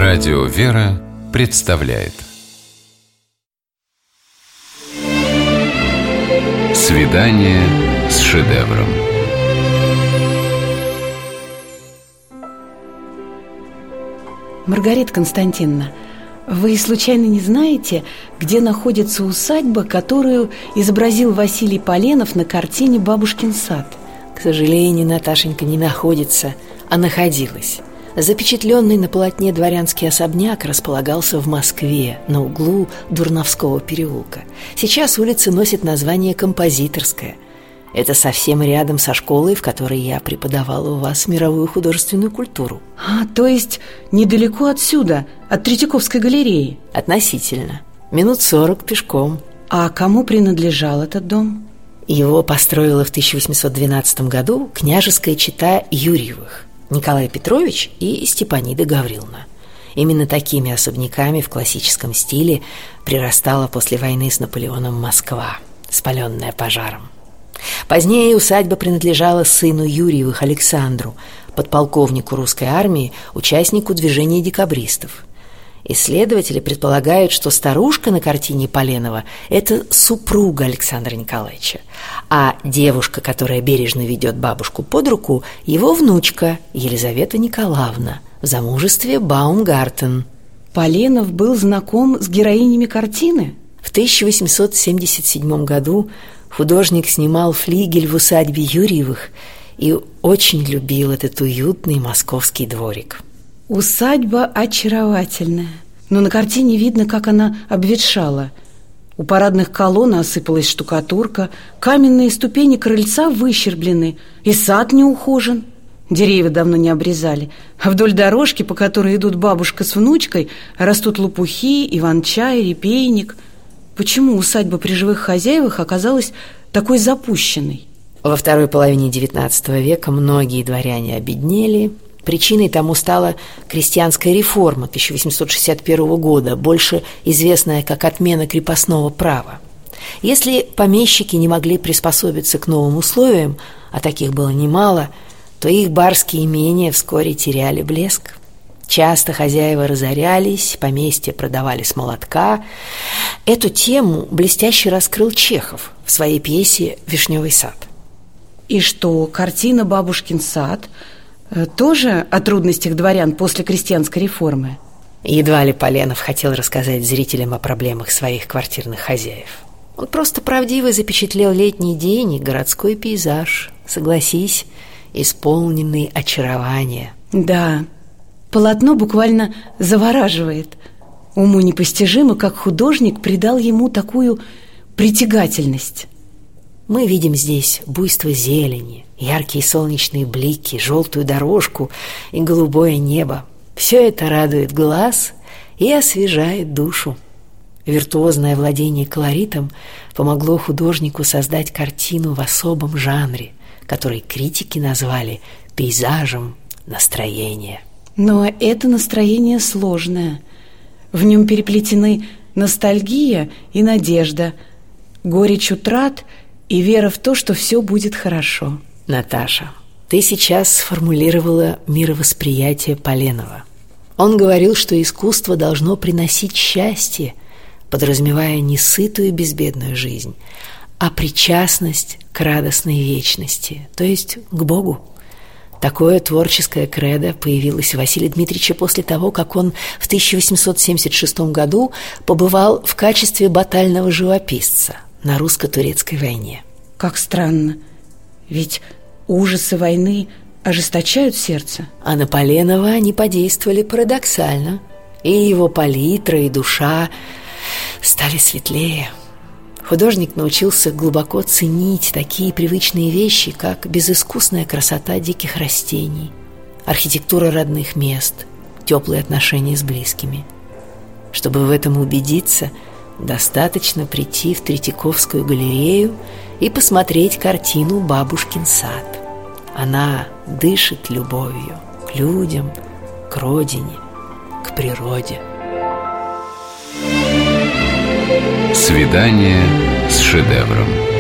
Радио «Вера» представляет «Свидание с шедевром». Маргарита Константиновна, вы случайно не знаете, где находится усадьба, которую изобразил Василий Поленов на картине «Бабушкин сад»? К сожалению, Наташенька, не находится, а находилась. Запечатленный на полотне дворянский особняк располагался в Москве, на углу Дурновского переулка. Сейчас улица носит название Композиторская. Это совсем рядом со школой, в которой я преподавала у вас мировую художественную культуру. То есть недалеко отсюда, от Третьяковской галереи? Относительно. Минут 40 пешком. А кому принадлежал этот дом? Его построила в 1812 году княжеская чета Юрьевых, Николай Петрович и Степанида Гавриловна. Именно такими особняками в классическом стиле прирастала после войны с Наполеоном Москва, спаленная пожаром. Позднее усадьба принадлежала сыну Юрьевых Александру, подполковнику русской армии, участнику движения декабристов. Исследователи предполагают, что старушка на картине Поленова – это супруга Александра Николаевича, а девушка, которая бережно ведет бабушку под руку, его внучка Елизавета Николаевна, в замужестве Баумгартен. Поленов был знаком с героинями картины? В 1877 году художник снимал флигель в усадьбе Юрьевых и очень любил этот уютный московский дворик. Усадьба очаровательная, но на картине видно, как она обветшала. У парадных колонн осыпалась штукатурка, каменные ступени крыльца выщерблены, и сад не ухожен. Деревья давно не обрезали, а вдоль дорожки, по которой идут бабушка с внучкой, растут лопухи, иван-чай, репейник. Почему усадьба при живых хозяевах оказалась такой запущенной? Во второй половине XIX века многие дворяне обеднели. Причиной тому стала крестьянская реформа 1861 года, больше известная как отмена крепостного права. Если помещики не могли приспособиться к новым условиям, а таких было немало, то их барские имения вскоре теряли блеск. Часто хозяева разорялись, поместья продавали с молотка. Эту тему блестяще раскрыл Чехов в своей пьесе «Вишневый сад». И что, картина «Бабушкин сад» тоже о трудностях дворян после крестьянской реформы? Едва ли Поленов хотел рассказать зрителям о проблемах своих квартирных хозяев. Он просто правдиво запечатлел летний день и городской пейзаж, согласись, исполненный очарования. Да, полотно буквально завораживает. Уму непостижимо, как художник придал ему такую притягательность. Мы видим здесь буйство зелени, яркие солнечные блики, желтую дорожку и голубое небо. Все это радует глаз и освежает душу. Виртуозное владение колоритом помогло художнику создать картину в особом жанре, который критики назвали пейзажем настроения. Но это настроение сложное. В нем переплетены ностальгия и надежда, горечь утрат и вера в то, что все будет хорошо. Наташа, ты сейчас сформулировала мировосприятие Поленова. Он говорил, что искусство должно приносить счастье, подразумевая не сытую безбедную жизнь, а причастность к радостной вечности, то есть к Богу. Такое творческое кредо появилось у Василия Дмитриевича после того, как он в 1876 году побывал в качестве батального живописца на русско-турецкой войне. Как странно, ведь ужасы войны ожесточают сердце. А на Поленова они подействовали парадоксально, и его палитра, и душа стали светлее. Художник научился глубоко ценить такие привычные вещи, как безыскусная красота диких растений, архитектура родных мест, теплые отношения с близкими. Чтобы в этом убедиться, достаточно прийти в Третьяковскую галерею и посмотреть картину «Бабушкин сад». Она дышит любовью к людям, к родине, к природе. Свидание с шедевром.